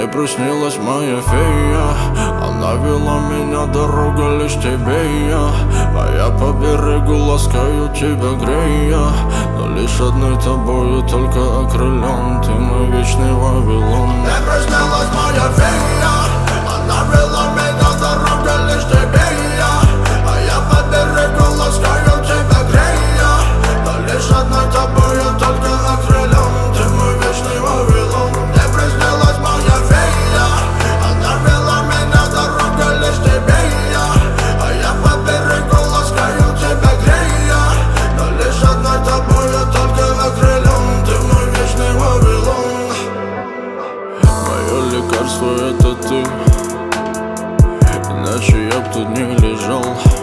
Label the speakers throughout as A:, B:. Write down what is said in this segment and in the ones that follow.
A: Мне приснилась моя фея, она вела меня, дорога лишь тебе и я. А я по берегу ласкаю тебя, грея, но лишь одной тобою только окрылен. Ты мой вечный Вавилон.
B: Мне приснилась моя фея, она вела меня, дорога лишь тебе и я. А я по берегу ласкаю тебя, грея, но лишь одной тобою только окрылен. Ты мой вечный Вавилон. Мне приснилась моя фея, она вела меня, дорога лишь тебе и я. А я по берегу ласкаю тебя, грея, но лишь одной тобою только окрылен. Ты мой вечный Вавилон.
A: Мое лекарство — это ты, иначе я б тут не лежал.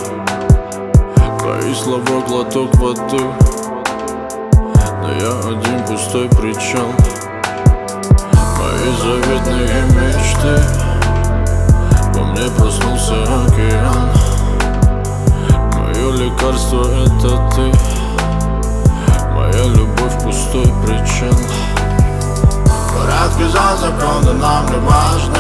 A: Твои слова — глоток воды, но я один пустой причал. Мои заветные мечты, во мне проснулся океан. Мое лекарство — это ты, моя любовь — пустой причал.
B: Порядки за законы нам не важны,